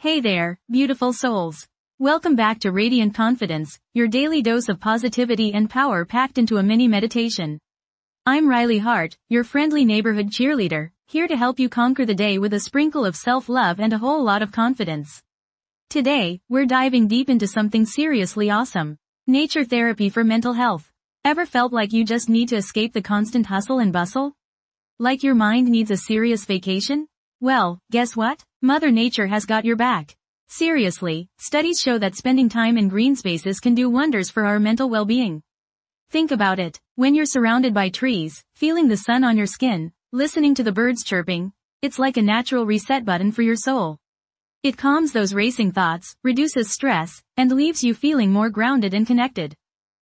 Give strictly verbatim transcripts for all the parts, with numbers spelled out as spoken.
Hey there, beautiful souls. Welcome back to Radiant Confidence, your daily dose of positivity and power packed into a mini meditation. I'm Riley Hart, your friendly neighborhood cheerleader, here to help you conquer the day with a sprinkle of self-love and a whole lot of confidence. Today, we're diving deep into something seriously awesome. Nature therapy for mental health. Ever felt like you just need to escape the constant hustle and bustle? Like your mind needs a serious vacation? Well, guess what? Mother Nature has got your back. Seriously, studies show that spending time in green spaces can do wonders for our mental well-being. Think about it. When you're surrounded by trees, feeling the sun on your skin, listening to the birds chirping, it's like a natural reset button for your soul. It calms those racing thoughts, reduces stress, and leaves you feeling more grounded and connected.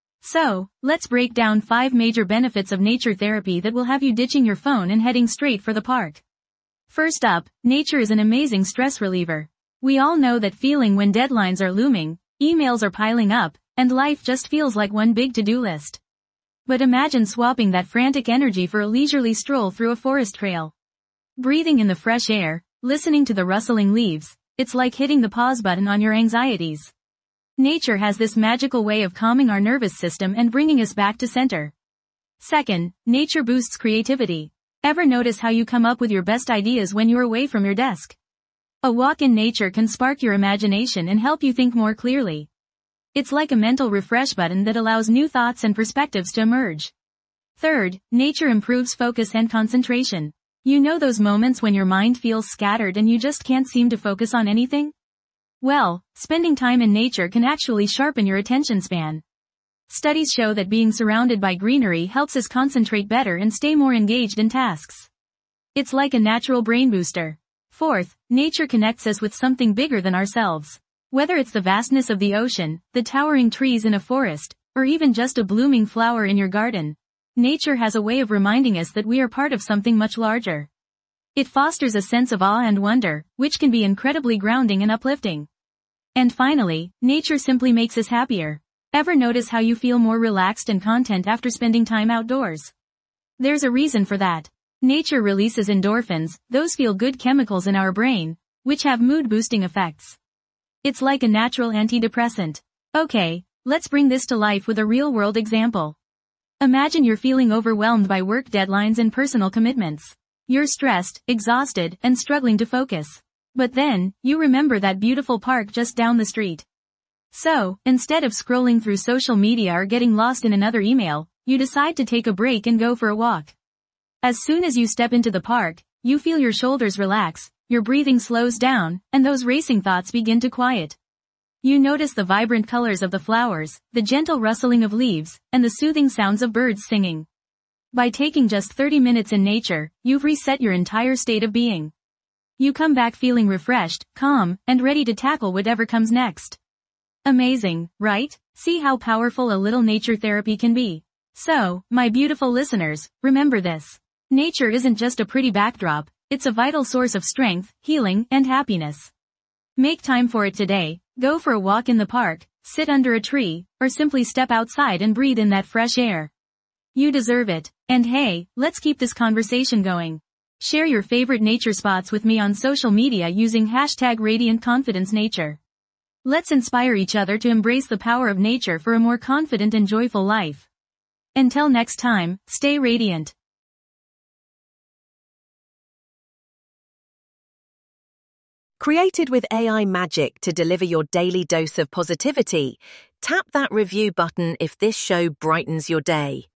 So, let's break down five major benefits of nature therapy that will have you ditching your phone and heading straight for the park. First up, nature is an amazing stress reliever. We all know that feeling when deadlines are looming, emails are piling up, and life just feels like one big to-do list. But imagine swapping that frantic energy for a leisurely stroll through a forest trail. Breathing in the fresh air, listening to the rustling leaves, it's like hitting the pause button on your anxieties. Nature has this magical way of calming our nervous system and bringing us back to center. Second, nature boosts creativity. Ever notice how you come up with your best ideas when you're away from your desk? A walk in nature can spark your imagination and help you think more clearly. It's like a mental refresh button that allows new thoughts and perspectives to emerge. Third, nature improves focus and concentration. You know those moments when your mind feels scattered and you just can't seem to focus on anything? Well, spending time in nature can actually sharpen your attention span. Studies show that being surrounded by greenery helps us concentrate better and stay more engaged in tasks. It's like a natural brain booster. Fourth, nature connects us with something bigger than ourselves. Whether it's the vastness of the ocean, the towering trees in a forest, or even just a blooming flower in your garden, nature has a way of reminding us that we are part of something much larger. It fosters a sense of awe and wonder, which can be incredibly grounding and uplifting. And finally, nature simply makes us happier. Ever notice how you feel more relaxed and content after spending time outdoors? There's a reason for that. Nature releases endorphins, those feel-good chemicals in our brain, which have mood-boosting effects. It's like a natural antidepressant. Okay, let's bring this to life with a real-world example. Imagine you're feeling overwhelmed by work deadlines and personal commitments. You're stressed, exhausted, and struggling to focus. But then, you remember that beautiful park just down the street. So, instead of scrolling through social media or getting lost in another email, you decide to take a break and go for a walk. As soon as you step into the park, you feel your shoulders relax, your breathing slows down, and those racing thoughts begin to quiet. You notice the vibrant colors of the flowers, the gentle rustling of leaves, and the soothing sounds of birds singing. By taking just thirty minutes in nature, you've reset your entire state of being. You come back feeling refreshed, calm, and ready to tackle whatever comes next. Amazing, right? See how powerful a little nature therapy can be. So, my beautiful listeners, remember this. Nature isn't just a pretty backdrop, it's a vital source of strength, healing, and happiness. Make time for it today, go for a walk in the park, sit under a tree, or simply step outside and breathe in that fresh air. You deserve it. And hey, let's keep this conversation going. Share your favorite nature spots with me on social media using hashtag Radiant Confidence Nature. Let's inspire each other to embrace the power of nature for a more confident and joyful life. Until next time, stay radiant. Created with A I magic to deliver your daily dose of positivity, tap that review button if this show brightens your day.